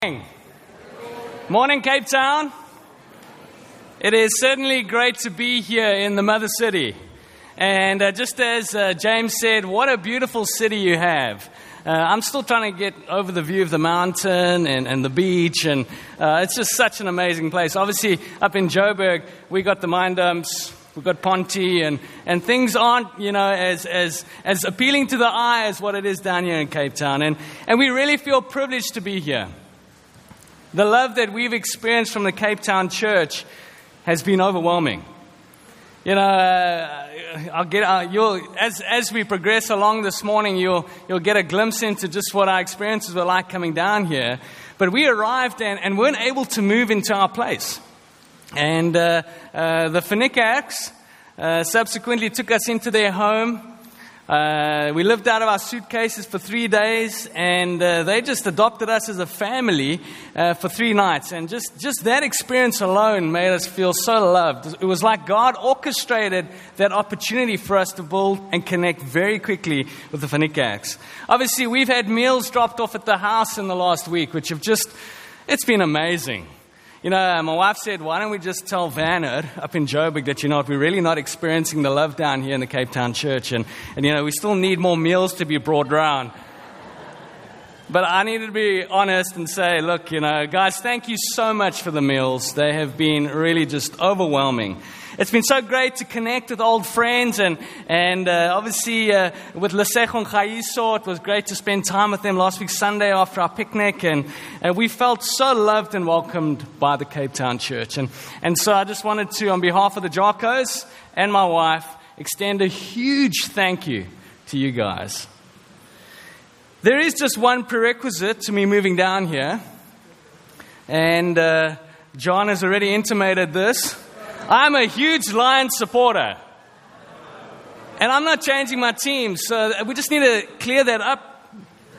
Morning. Morning, Cape Town. It is certainly great to be here in the Mother City. And just as James said, what a beautiful city you have. I'm still trying to get over the view of the mountain and the beach, and it's just such an amazing place. Obviously, up in Joburg, we got the mine dumps, we've got Ponty, and things aren't, as appealing to the eye as what it is down here in Cape Town. And we really feel privileged to be here. The love that we've experienced from the Cape Town Church has been overwhelming. As we progress along this morning, you'll get a glimpse into just what our experiences were like coming down here. But we arrived and weren't able to move into our place. And the Finicaks subsequently took us into their home. We lived out of our suitcases for 3 days, and they just adopted us as a family for 3 nights. And just that experience alone made us feel so loved. It was like God orchestrated that opportunity for us to build and connect very quickly with the Finicaks. Obviously, we've had meals dropped off at the house in the last week, which have it's been amazing. My wife said, why don't we just tell Vanerd up in Joburg that, we're really not experiencing the love down here in the Cape Town Church. And we still need more meals to be brought around. But I needed to be honest and say, look, guys, thank you so much for the meals. They have been really just overwhelming. It's been so great to connect with old friends and obviously with Lesego and Khaiso. It was great to spend time with them last week Sunday after our picnic, and we felt so loved and welcomed by the Cape Town Church. And so I just wanted to, on behalf of the Jocos and my wife, extend a huge thank you to you guys. There is just one prerequisite to me moving down here, and John has already intimated this. I'm a huge Lions supporter. And I'm not changing my team, so we just need to clear that up.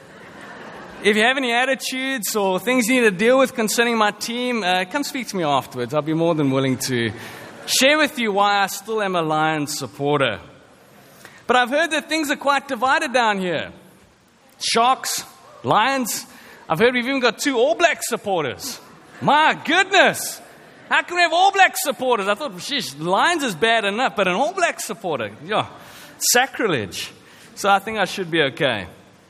If you have any attitudes or things you need to deal with concerning my team, come speak to me afterwards. I'll be more than willing to share with you why I still am a Lions supporter. But I've heard that things are quite divided down here. Sharks, Lions. I've heard we've even got 2 All Black supporters. My goodness. How can we have All Black supporters? I thought, Lions is bad enough, but an All Black supporter, sacrilege. So I think I should be okay.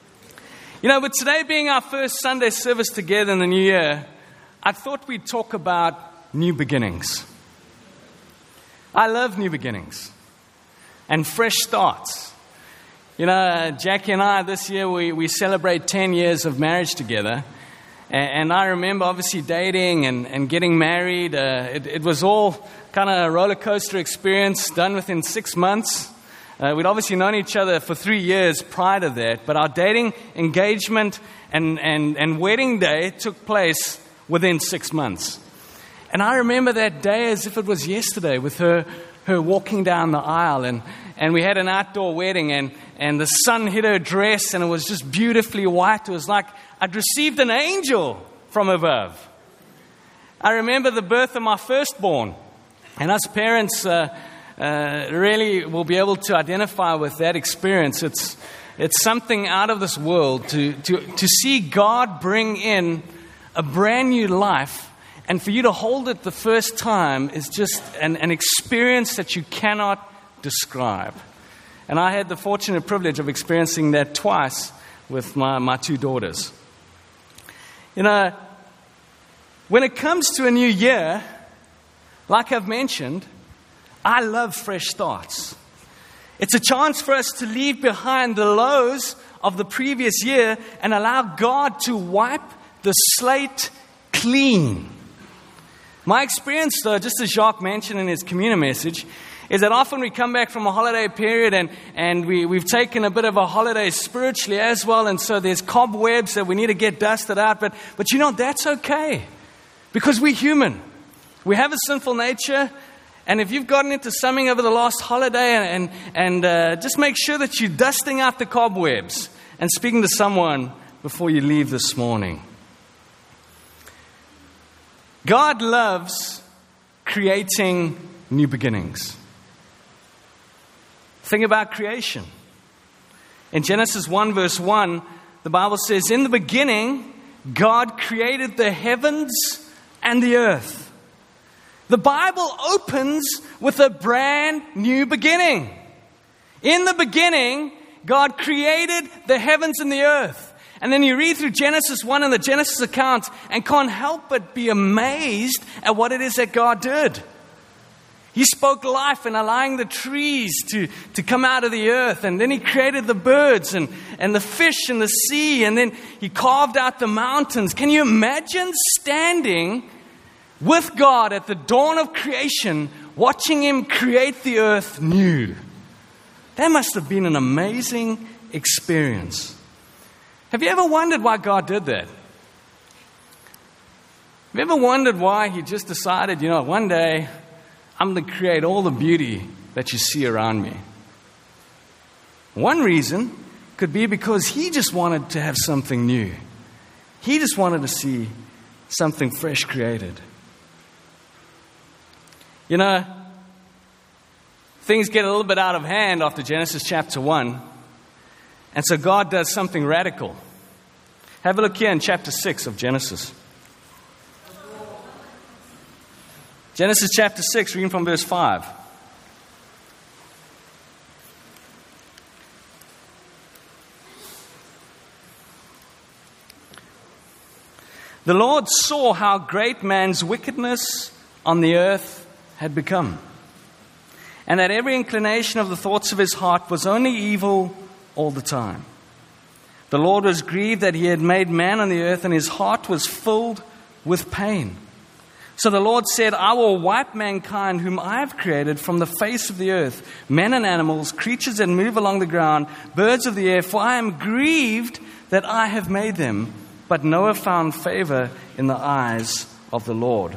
But today being our first Sunday service together in the new year, I thought we'd talk about new beginnings. I love new beginnings and fresh starts. Jackie and I, this year, we celebrate 10 years of marriage together. And I remember obviously dating and getting married. It was all kind of a roller coaster experience done within 6 months. We'd obviously known each other for 3 years prior to that. But our dating, engagement, and wedding day took place within 6 months. And I remember that day as if it was yesterday, with her walking down the aisle. And we had an outdoor wedding, and the sun hit her dress, and it was just beautifully white. It was like I'd received an angel from above. I remember the birth of my firstborn. And us parents really will be able to identify with that experience. It's something out of this world to see God bring in a brand new life. And for you to hold it the first time is just an experience that you cannot describe. And I had the fortunate privilege of experiencing that twice with my 2 daughters. When it comes to a new year, like I've mentioned, I love fresh starts. It's a chance for us to leave behind the lows of the previous year and allow God to wipe the slate clean. My experience, though, just as Jacques mentioned in his communion message, is that often we come back from a holiday period and we've taken a bit of a holiday spiritually as well, and so there's cobwebs that we need to get dusted out. But that's okay, because we're human. We have a sinful nature, and if you've gotten into something over the last holiday, and just make sure that you're dusting out the cobwebs and speaking to someone before you leave this morning. God loves creating new beginnings. Think about creation. In Genesis 1 verse 1, the Bible says, in the beginning, God created the heavens and the earth. The Bible opens with a brand new beginning. In the beginning, God created the heavens and the earth. And then you read through Genesis 1 and the Genesis account and can't help but be amazed at what it is that God did. He spoke life and allowing the trees to come out of the earth. And then He created the birds and the fish in the sea. And then He carved out the mountains. Can you imagine standing with God at the dawn of creation, watching Him create the earth new? That must have been an amazing experience. Have you ever wondered why God did that? Have you ever wondered why He just decided, one day I'm going to create all the beauty that you see around me? One reason could be because He just wanted to have something new. He just wanted to see something fresh created. Things get a little bit out of hand after Genesis chapter 1. And so God does something radical. Have a look here in chapter 6 of Genesis. Genesis chapter 6, reading from verse 5. The Lord saw how great man's wickedness on the earth had become, and that every inclination of the thoughts of his heart was only evil all the time. The Lord was grieved that He had made man on the earth, and His heart was filled with pain. So the Lord said, I will wipe mankind whom I have created from the face of the earth, men and animals, creatures that move along the ground, birds of the air, for I am grieved that I have made them. But Noah found favor in the eyes of the Lord.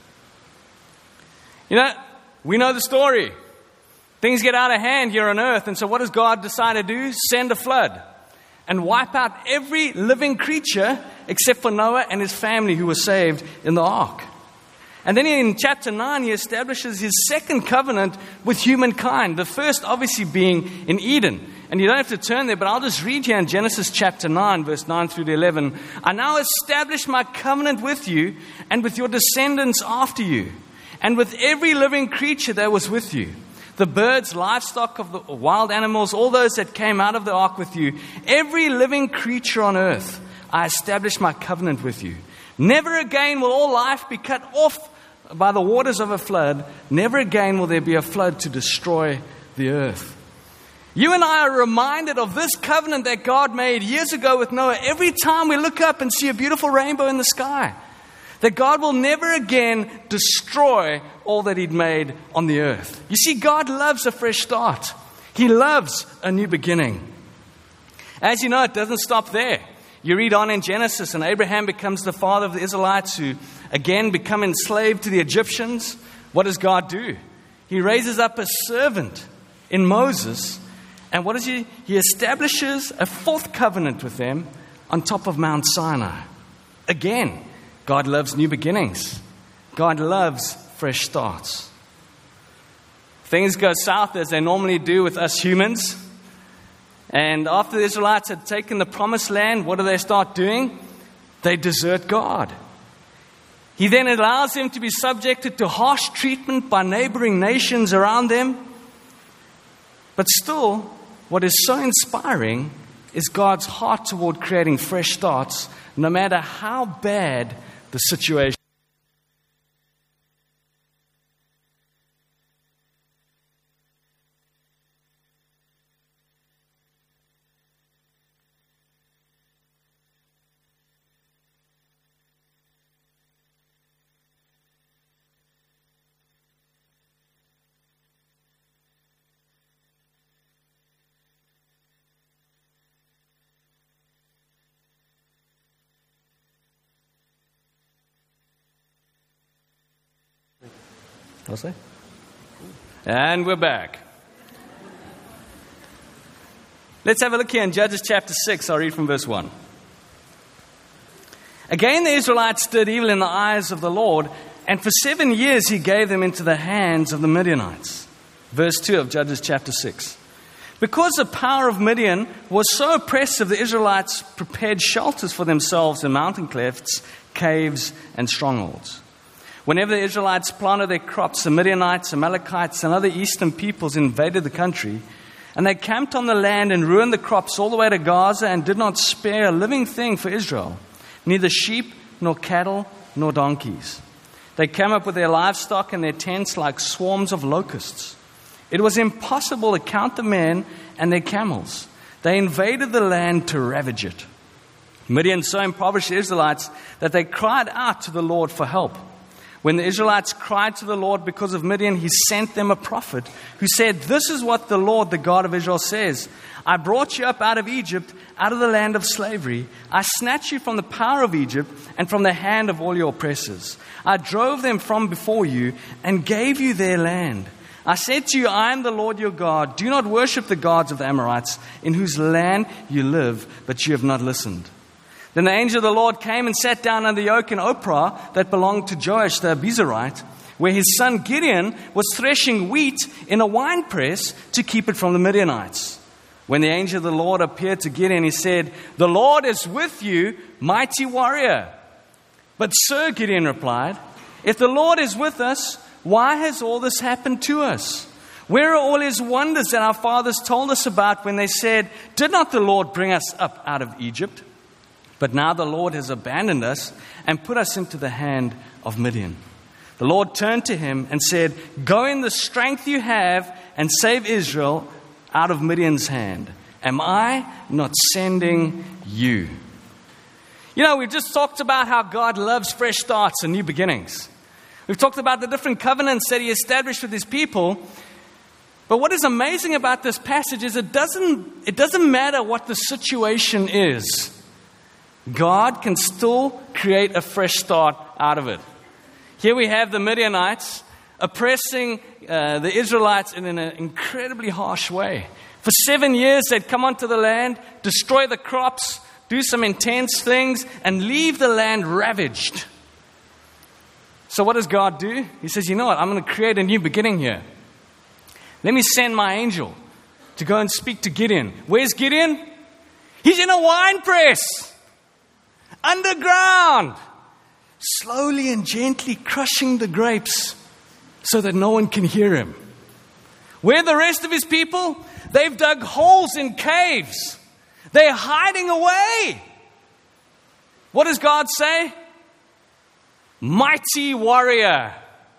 We know the story. Things get out of hand here on earth. And so what does God decide to do? Send a flood and wipe out every living creature except for Noah and his family who were saved in the ark. And then in chapter 9, He establishes His second covenant with humankind. The first obviously being in Eden. And you don't have to turn there, but I'll just read here in Genesis chapter 9, verse 9 through to 11. I now establish my covenant with you and with your descendants after you, and with every living creature that was with you. The birds, livestock of the wild animals, all those that came out of the ark with you, every living creature on earth, I establish my covenant with you. Never again will all life be cut off by the waters of a flood. Never again will there be a flood to destroy the earth. You and I are reminded of this covenant that God made years ago with Noah every time we look up and see a beautiful rainbow in the sky. That God will never again destroy all that He'd made on the earth. You see, God loves a fresh start. He loves a new beginning. As you know, it doesn't stop there. You read on in Genesis, and Abraham becomes the father of the Israelites who again become enslaved to the Egyptians. What does God do? He raises up a servant in Moses. And what does He? He establishes a fourth covenant with them on top of Mount Sinai. Again, God loves new beginnings. God loves fresh starts. Things go south as they normally do with us humans. And after the Israelites had taken the promised land, what do they start doing? They desert God. He then allows them to be subjected to harsh treatment by neighboring nations around them. But still, what is so inspiring is God's heart toward creating fresh starts, no matter how bad the situation. And we're back. Let's have a look here in Judges chapter 6. I'll read from verse 1. Again, the Israelites did evil in the eyes of the Lord, and for 7 years He gave them into the hands of the Midianites. Verse 2 of Judges chapter 6. Because the power of Midian was so oppressive, the Israelites prepared shelters for themselves in mountain clefts, caves, and strongholds. Whenever the Israelites planted their crops, the Midianites, Amalekites, and other eastern peoples invaded the country, and they camped on the land and ruined the crops all the way to Gaza and did not spare a living thing for Israel, neither sheep nor cattle nor donkeys. They came up with their livestock and their tents like swarms of locusts. It was impossible to count the men and their camels. They invaded the land to ravage it. Midian so impoverished the Israelites that they cried out to the Lord for help. When the Israelites cried to the Lord because of Midian, he sent them a prophet who said, "This is what the Lord, the God of Israel, says. I brought you up out of Egypt, out of the land of slavery. I snatched you from the power of Egypt and from the hand of all your oppressors. I drove them from before you and gave you their land. I said to you, I am the Lord your God. Do not worship the gods of the Amorites, in whose land you live, but you have not listened." Then the angel of the Lord came and sat down under the oak in Ophrah that belonged to Joash the Abiezrite, where his son Gideon was threshing wheat in a winepress to keep it from the Midianites. When the angel of the Lord appeared to Gideon, he said, "The Lord is with you, mighty warrior." "But sir," Gideon replied, "if the Lord is with us, why has all this happened to us? Where are all his wonders that our fathers told us about when they said, 'Did not the Lord bring us up out of Egypt?' But now the Lord has abandoned us and put us into the hand of Midian." The Lord turned to him and said, "Go in the strength you have and save Israel out of Midian's hand. Am I not sending you?" You know, we've just talked about how God loves fresh starts and new beginnings. We've talked about the different covenants that he established with his people. But what is amazing about this passage is it doesn't matter what the situation is. God can still create a fresh start out of it. Here we have the Midianites oppressing the Israelites in an incredibly harsh way. For 7 years, they'd come onto the land, destroy the crops, do some intense things, and leave the land ravaged. So what does God do? He says, "You know what? I'm going to create a new beginning here. Let me send my angel to go and speak to Gideon." Where's Gideon? He's in a wine press. Underground, slowly and gently crushing the grapes so that no one can hear him. Where are the rest of his people? They've dug holes in caves. They're hiding away. What does God say? Mighty warrior.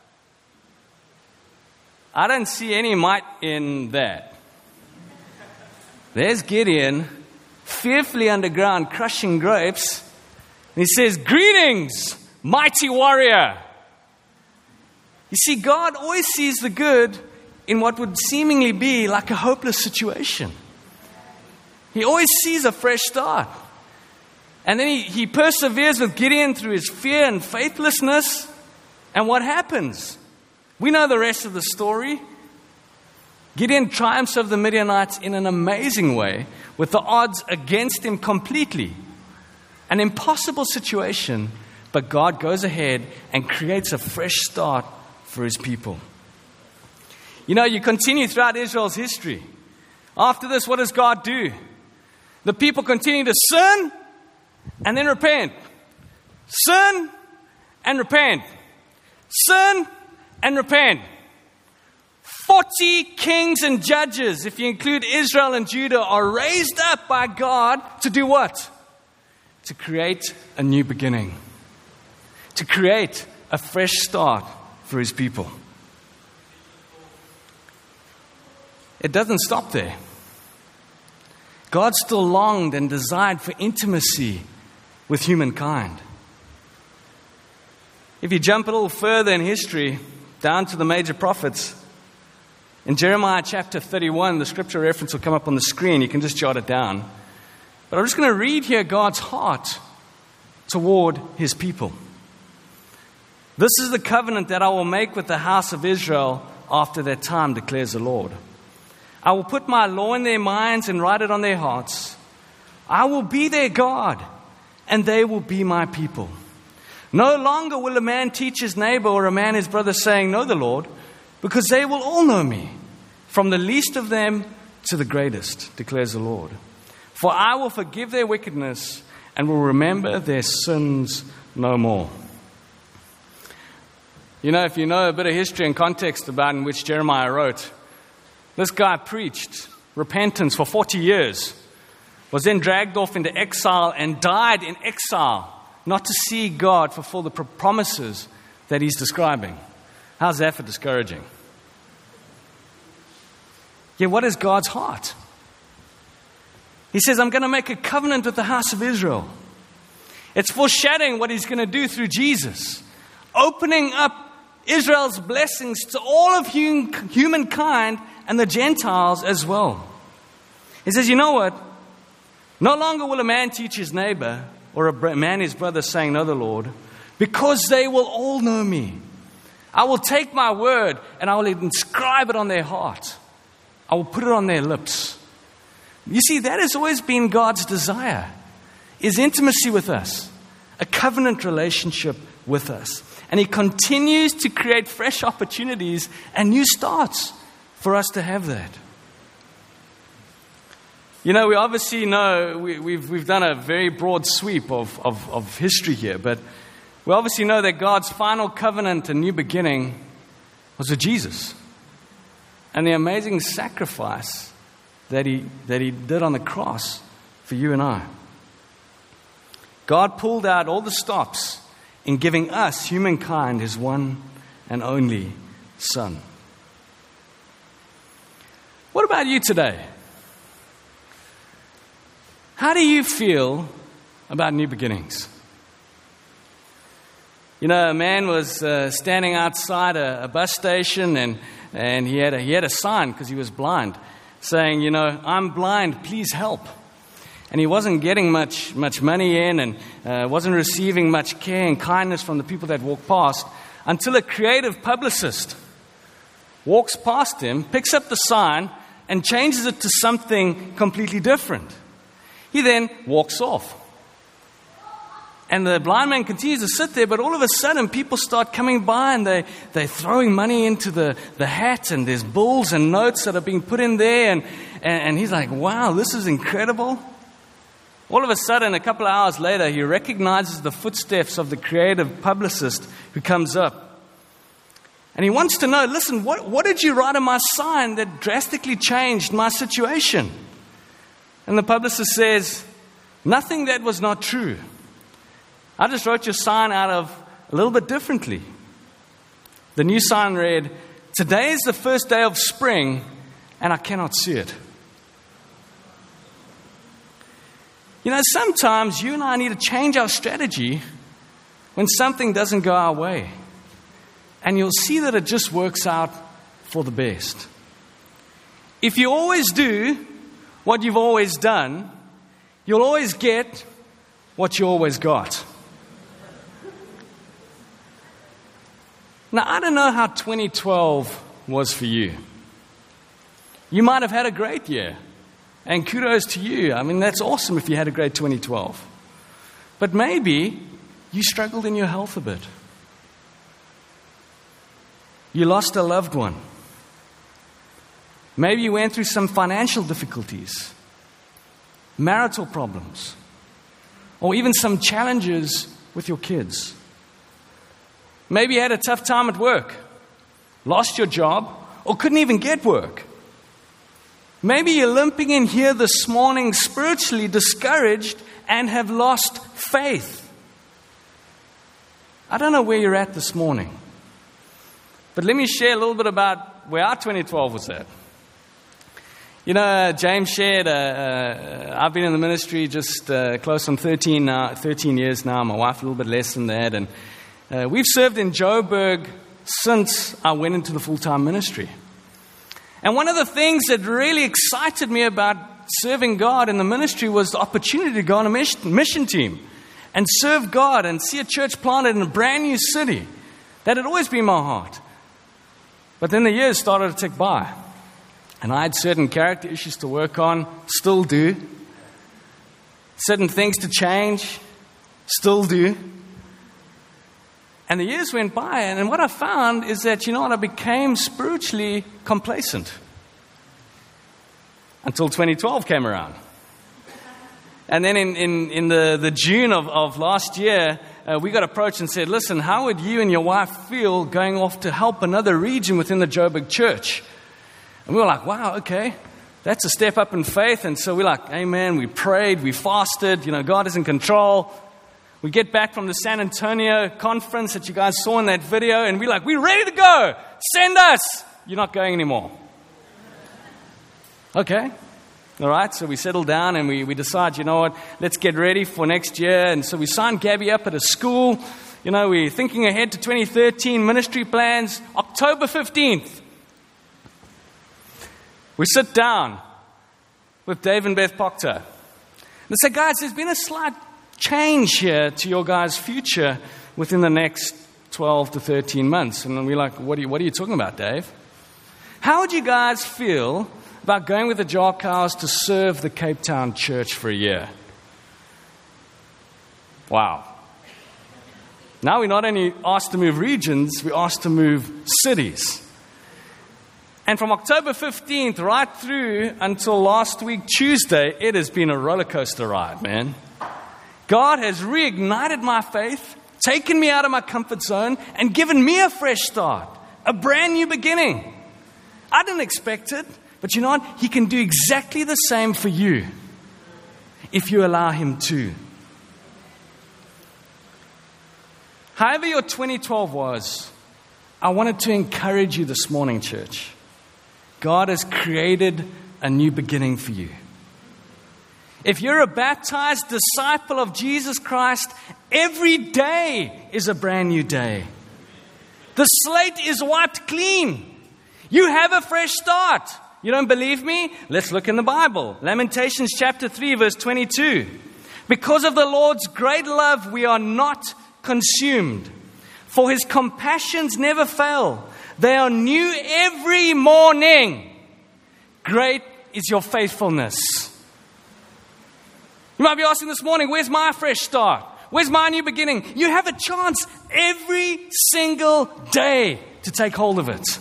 I don't see any might in that. There's Gideon, fearfully underground, crushing grapes. And he says, "Greetings, mighty warrior." You see, God always sees the good in what would seemingly be like a hopeless situation. He always sees a fresh start. And then he perseveres with Gideon through his fear and faithlessness. And what happens? We know the rest of the story. Gideon triumphs over the Midianites in an amazing way, with the odds against him completely. An impossible situation, but God goes ahead and creates a fresh start for his people. You know, you continue throughout Israel's history. After this, what does God do? The people continue to sin and then repent. Sin and repent. Sin and repent. 40 kings and judges, if you include Israel and Judah, are raised up by God to do what? To create a new beginning. To create a fresh start for his people. It doesn't stop there. God still longed and desired for intimacy with humankind. If you jump a little further in history, down to the major prophets, in Jeremiah chapter 31, the scripture reference will come up on the screen. You can just jot it down. But I'm just going to read here God's heart toward his people. "This is the covenant that I will make with the house of Israel after that time, declares the Lord. I will put my law in their minds and write it on their hearts. I will be their God, and they will be my people. No longer will a man teach his neighbor or a man his brother, saying, 'Know the Lord,' because they will all know me, from the least of them to the greatest, declares the Lord. For I will forgive their wickedness and will remember their sins no more. You know, if you know a bit of history and context about in which Jeremiah wrote, this guy preached repentance for 40 years, was then dragged off into exile and died in exile, not to see God fulfill the promises that he's describing. How's that for discouraging? Yet what is God's heart? He says, I'm going to make a covenant with the house of Israel. It's foreshadowing what he's going to do through Jesus, opening up Israel's blessings to all of humankind and the Gentiles as well. He says, you know what? No longer will a man teach his neighbor or a man his brother, saying, know the Lord, because they will all know me. I will take my word and I will inscribe it on their heart. I will put it on their lips. You see, that has always been God's desire, is intimacy with us, a covenant relationship with us. And he continues to create fresh opportunities and new starts for us to have that. You know, we obviously know, we've done a very broad sweep of history here, but we obviously know that God's final covenant and new beginning was with Jesus. And the amazing sacrifice that he did on the cross for you and I. God pulled out all the stops in giving us, humankind, his one and only Son. What about you today? How do you feel about new beginnings? You know, a man was standing outside a bus station and he had a sign because he was blind saying, you know, I'm blind, please help. And he wasn't getting much money in and wasn't receiving much care and kindness from the people that walked past until a creative publicist walks past him, picks up the sign and changes it to something completely different. He then walks off. And the blind man continues to sit there, but all of a sudden people start coming by and they're throwing money into the hat, and there's bills and notes that are being put in there. And he's like, wow, this is incredible. All of a sudden, a couple of hours later, he recognizes the footsteps of the creative publicist who comes up. And he wants to know, listen, what did you write on my sign that drastically changed my situation? And the publicist says, nothing that was not true. I just wrote your sign out of a little bit differently. The new sign read, today is the first day of spring and I cannot see it. You know, sometimes you and I need to change our strategy when something doesn't go our way. And you'll see that it just works out for the best. If you always do what you've always done, you'll always get what you always got. Now, I don't know how 2012 was for you. You might have had a great year. And kudos to you. I mean, that's awesome if you had a great 2012. But maybe you struggled in your health a bit. You lost a loved one. Maybe you went through some financial difficulties, marital problems, or even some challenges with your kids. Maybe you had a tough time at work, lost your job, or couldn't even get work. Maybe you're limping in here this morning spiritually discouraged and have lost faith. I don't know where you're at this morning. But let me share a little bit about where our 2012 was at. You know, James shared, I've been in the ministry just close on 13 years now. My wife a little bit less than that. And we've served in Joburg since I went into the full-time ministry. And one of the things that really excited me about serving God in the ministry was the opportunity to go on a mission team and serve God and see a church planted in a brand new city. That had always been my heart. But then the years started to tick by. And I had certain character issues to work on, still do. Certain things to change, still do. And the years went by, and what I found is that, you know what, I became spiritually complacent. until 2012 came around. And then in the June of last year, we got approached and said, listen, how would you and your wife feel going off to help another region within the Joburg church? And we were like, wow, okay, that's a step up in faith. And so we're like, amen, we prayed, we fasted, God is in control. We get back from the San Antonio conference that you guys saw in that video, and we're like, we're ready to go. Send us. You're not going anymore. Okay. All right, so we settle down and we decide, let's get ready for next year. And so we signed Gabby up at a school. We're thinking ahead to 2013, ministry plans, October 15th. We sit down with Dave and Beth Proctor. They say, guys, there's been a slight change here to your guys' future within the next 12 to 13 months. And we're like, what are you talking about, Dave? How would you guys feel about going with the Jar Cows to serve the Cape Town church for a year? Wow. Now we're not only asked to move regions, we're asked to move cities. And from October 15th right through until last week, Tuesday, it has been a roller coaster ride, man. God has reignited my faith, taken me out of my comfort zone, and given me a fresh start, a brand new beginning. I didn't expect it. But you know what? He can do exactly the same for you if you allow Him to. However your 2012 was, I wanted to encourage you this morning, church. God has created a new beginning for you. If you're a baptized disciple of Jesus Christ, every day is a brand new day. The slate is wiped clean. You have a fresh start. You don't believe me? Let's look in the Bible. Lamentations chapter 3, verse 22. Because of the Lord's great love, we are not consumed. For His compassions never fail. They are new every morning. Great is your faithfulness. You might be asking this morning, where's my fresh start? Where's my new beginning? You have a chance every single day to take hold of it.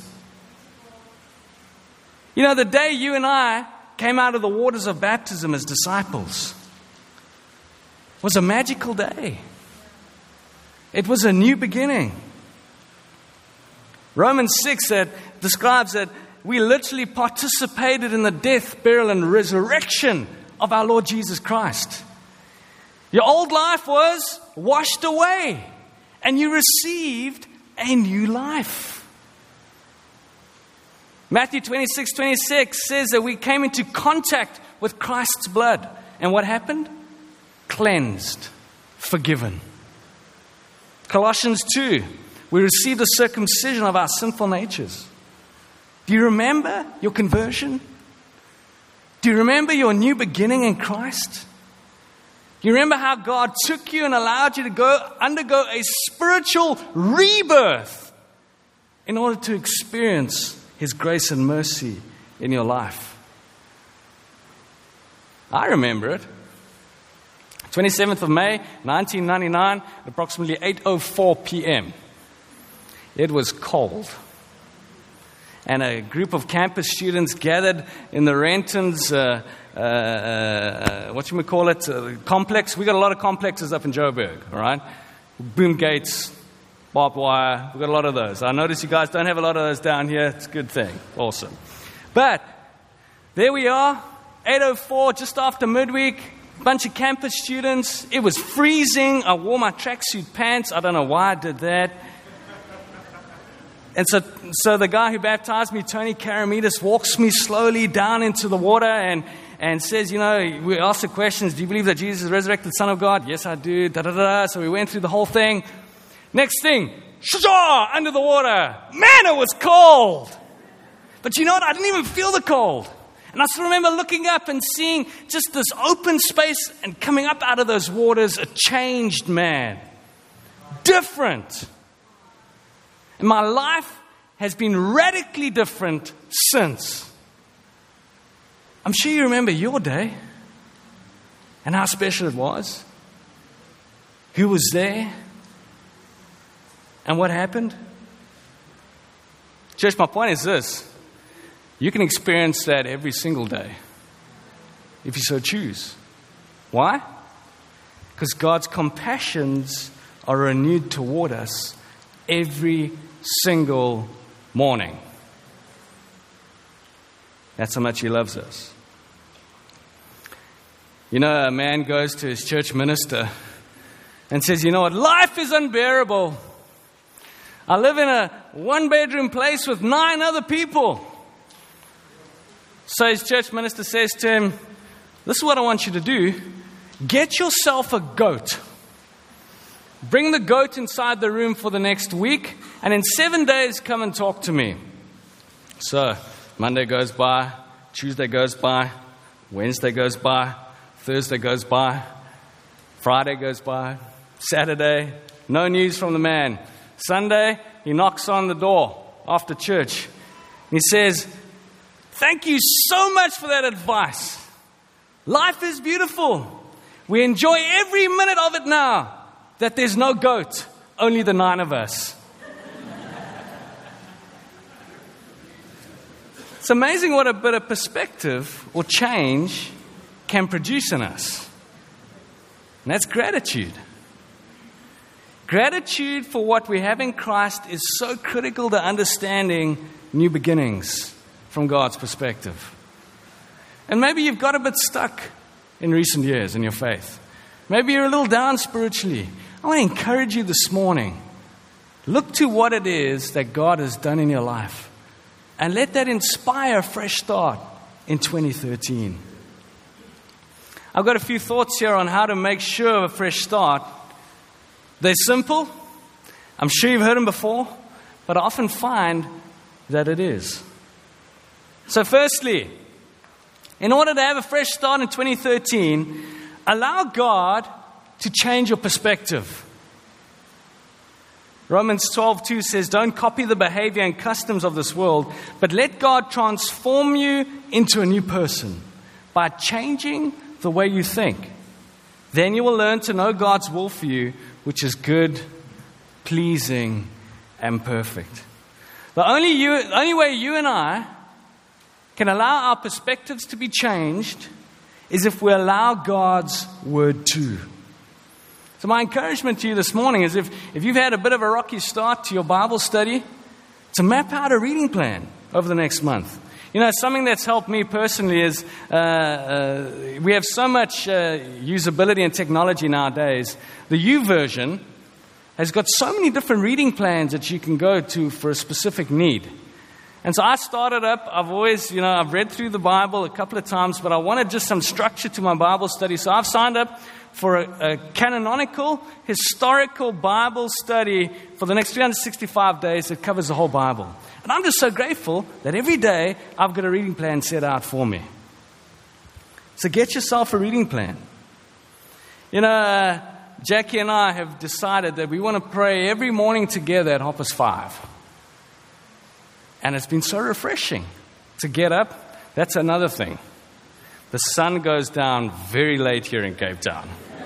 The day you and I came out of the waters of baptism as disciples was a magical day. It was a new beginning. Romans 6 describes that we literally participated in the death, burial, and resurrection of our Lord Jesus Christ. Your old life was washed away, and you received a new life. Matthew 26:26 says that we came into contact with Christ's blood. And what happened? Cleansed, forgiven. Colossians 2, we received the circumcision of our sinful natures. Do you remember your conversion? Do you remember your new beginning in Christ? Do you remember how God took you and allowed you to undergo a spiritual rebirth in order to experience His grace and mercy in your life? I remember it. 27th of May, 1999, approximately 8:04 p.m. It was cold. And a group of campus students gathered in the Renton's, complex. We got a lot of complexes up in Joburg, all right? Boom gates, barbed wire, we've got a lot of those. I notice you guys don't have a lot of those down here. It's a good thing. Awesome. But there we are, 8:04, just after midweek, bunch of campus students. It was freezing. I wore my tracksuit pants. I don't know why I did that. And so the guy who baptized me, Tony Karamidas, walks me slowly down into the water and says, we asked the questions, do you believe that Jesus is the resurrected Son of God? Yes, I do. Da-da-da. So we went through the whole thing. Next thing, under the water. Man, it was cold. But you know what? I didn't even feel the cold. And I still remember looking up and seeing just this open space and coming up out of those waters, a changed man. Different. And my life has been radically different since. I'm sure you remember your day and how special it was. Who was there? And what happened? Church, my point is this. You can experience that every single day. if you so choose. Why? Because God's compassions are renewed toward us every single morning. That's how much He loves us. You know, a man goes to his church minister and says, you know what, life is unbearable. I live in a one-bedroom place with 9 other people. So his church minister says to him, this is what I want you to do. Get yourself a goat. Bring the goat inside the room for the next week, and in 7 days, come and talk to me. So Monday goes by, Tuesday goes by, Wednesday goes by, Thursday goes by, Friday goes by, Saturday, no news from the man. Sunday, he knocks on the door after church. He says, thank you so much for that advice. Life is beautiful. We enjoy every minute of it now that there's no goat, only the 9 of us. It's amazing what a bit of perspective or change can produce in us. And that's gratitude. Gratitude for what we have in Christ is so critical to understanding new beginnings from God's perspective. And maybe you've got a bit stuck in recent years in your faith. Maybe you're a little down spiritually. I want to encourage you this morning. Look to what it is that God has done in your life. And let that inspire a fresh start in 2013. I've got a few thoughts here on how to make sure of a fresh start. They're simple. I'm sure you've heard them before. But I often find that it is. So firstly, in order to have a fresh start in 2013, allow God to change your perspective. Romans 12:2 says, don't copy the behavior and customs of this world, but let God transform you into a new person by changing the way you think. Then you will learn to know God's will for you, which is good, pleasing, and perfect. The only way you and I can allow our perspectives to be changed is if we allow God's word to. So my encouragement to you this morning is if you've had a bit of a rocky start to your Bible study, to map out a reading plan over the next month. You know, something that's helped me personally is we have so much usability and technology nowadays. The YouVersion has got so many different reading plans that you can go to for a specific need. And so I started up, I've read through the Bible a couple of times, but I wanted just some structure to my Bible study. So I've signed up for a canonical, historical Bible study for the next 365 days that covers the whole Bible. And I'm just so grateful that every day I've got a reading plan set out for me. So get yourself a reading plan. You know, Jackie and I have decided that we want to pray every morning together at 5:30. And it's been so refreshing to get up. That's another thing. The sun goes down very late here in Cape Town.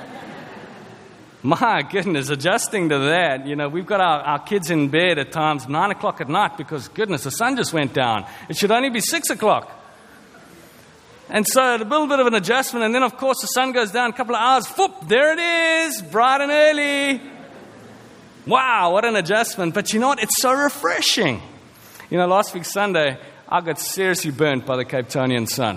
My goodness, adjusting to that, you know, we've got our kids in bed at times 9 o'clock at night because, goodness, the sun just went down. It should only be 6 o'clock. And so a little bit of an adjustment, and then, of course, the sun goes down a couple of hours. Whoop, there it is, bright and early. Wow, what an adjustment. But you know what? It's so refreshing. You know, last week Sunday, I got seriously burnt by the Cape Townian sun.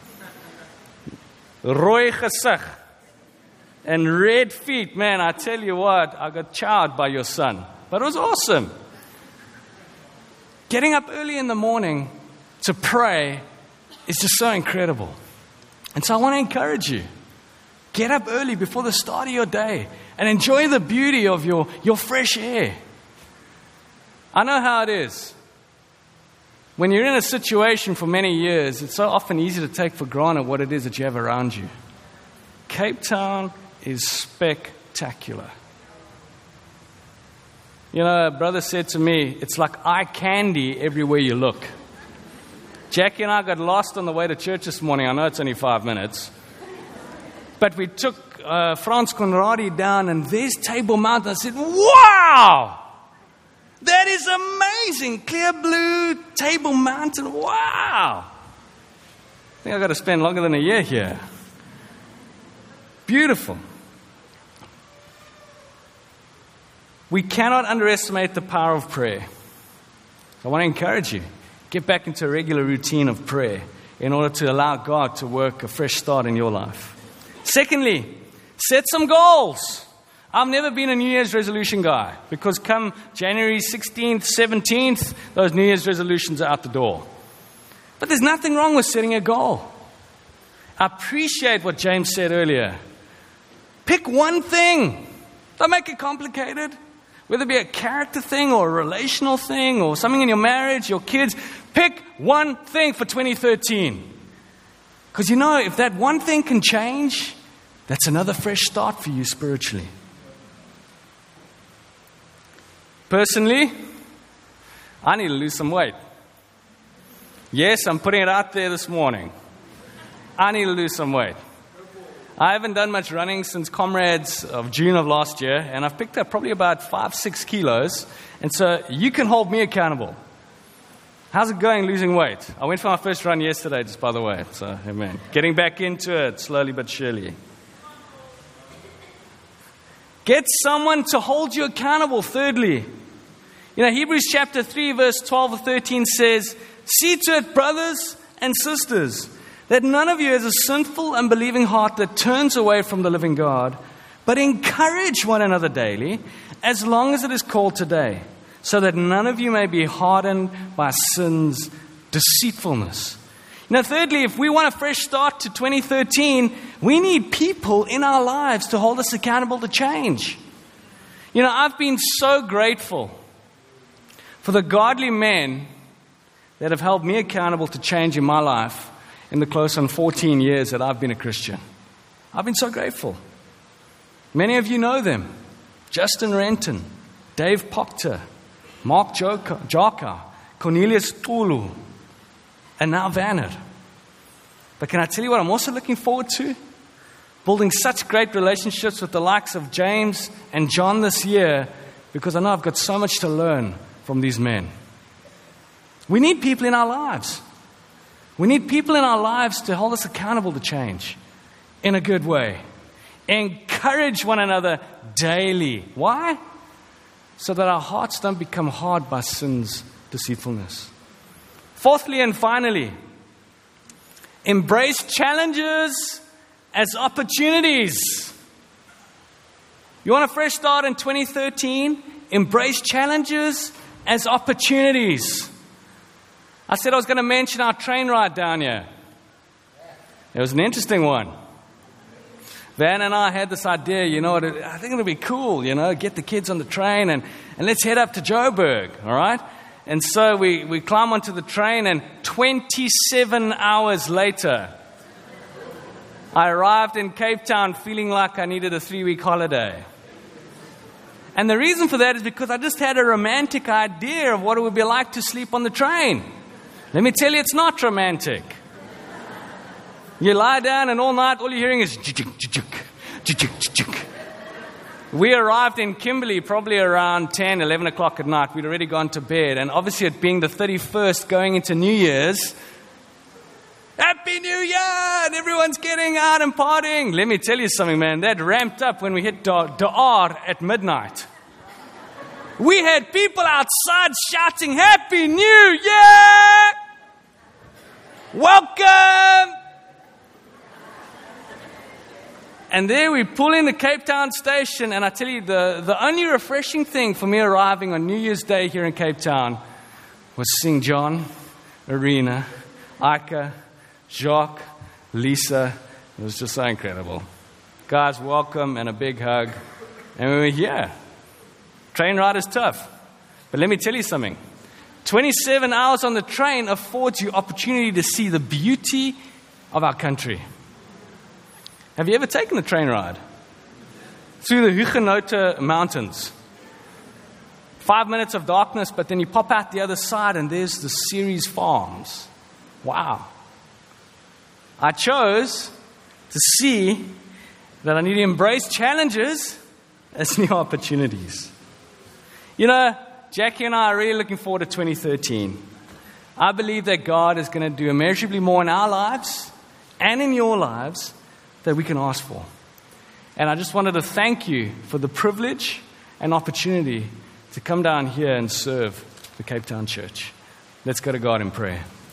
Rooi gesig and red feet. Man, I tell you what, I got chowed by your sun. But it was awesome. Getting up early in the morning to pray is just so incredible. And so I want to encourage you. Get up early before the start of your day and enjoy the beauty of your fresh air. I know how it is. When you're in a situation for many years, it's so often easy to take for granted what it is that you have around you. Cape Town is spectacular. You know, a brother said to me, it's like eye candy everywhere you look. Jackie and I got lost on the way to church this morning. I know it's only 5 minutes. But we took Frans Conradi down, and there's Table Mountain. I said, wow! That is amazing. Clear blue, Table Mountain. Wow. think I've got to spend longer than a year here. Beautiful. We cannot underestimate the power of prayer. I want to encourage you, get back into a regular routine of prayer in order to allow God to work a fresh start in your life. Secondly, set some goals. I've never been a New Year's resolution guy because come January 16th, 17th, those New Year's resolutions are out the door. But there's nothing wrong with setting a goal. I appreciate what James said earlier. Pick one thing. Don't make it complicated. Whether it be a character thing or a relational thing or something in your marriage, your kids, pick one thing for 2013. Because you know, if that one thing can change, that's another fresh start for you spiritually. Personally, I need to lose some weight. Yes, I'm putting it out there this morning. I need to lose some weight. I haven't done much running since Comrades of June of last year, and I've picked up probably about 5-6 kilos, and so you can hold me accountable. How's it going losing weight? I went for my first run yesterday, just by the way, so amen. Getting back into it, slowly but surely. Get someone to hold you accountable, thirdly. You know, Hebrews chapter 3, verse 12 or 13 says, "See to it, brothers and sisters, that none of you has a sinful, unbelieving heart that turns away from the living God, but encourage one another daily, as long as it is called today, so that none of you may be hardened by sin's deceitfulness." You know, thirdly, if we want a fresh start to 2013, we need people in our lives to hold us accountable to change. You know, I've been so grateful for the godly men that have held me accountable to change in my life in the close on 14 years that I've been a Christian. I've been so grateful. Many of you know them. Justin Renton, Dave Proctor, Mark Jaka, Cornelius Tulu, and now Vanner. But can I tell you what I'm also looking forward to? Building such great relationships with the likes of James and John this year, because I know I've got so much to learn from these men. We need people in our lives. We need people in our lives to hold us accountable to change in a good way. Encourage one another daily. Why? So that our hearts don't become hard by sin's deceitfulness. Fourthly and finally, embrace challenges as opportunities. You want a fresh start in 2013? Embrace challenges as opportunities. I said I was going to mention our train ride down here. It was an interesting one. Van and I had this idea, you know, I think it'll be cool, you know, get the kids on the train and let's head up to Joburg, all right? And so we climb onto the train, and 27 hours later, I arrived in Cape Town feeling like I needed a 3-week holiday. And the reason for that is because I just had a romantic idea of what it would be like to sleep on the train. Let me tell you, it's not romantic. You lie down and all night, all you're hearing is We arrived in Kimberley probably around 10, 11 o'clock at night. We'd already gone to bed. And obviously it being the 31st going into New Year's, Happy New Year! And everyone's getting out and partying. Let me tell you something, man. That ramped up when we hit Daar at midnight. We had people outside shouting, Happy New Year! Welcome! And there we pull in the Cape Town station, and I tell you, the only refreshing thing for me arriving on New Year's Day here in Cape Town was seeing John, Arena, Ika, Jacques, Lisa. It was just so incredible. Guys, welcome and a big hug. And we were here. Train ride is tough. But let me tell you something. 27 hours on the train affords you opportunity to see the beauty of our country. Have you ever taken a train ride? Through the Huguenot Mountains. 5 minutes of darkness, but then you pop out the other side and there's the Ceres Farms. Wow. I chose to see that I need to embrace challenges as new opportunities. You know, Jackie and I are really looking forward to 2013. I believe that God is going to do immeasurably more in our lives and in your lives that we can ask for. And I just wanted to thank you for the privilege and opportunity to come down here and serve the Cape Town Church. Let's go to God in prayer.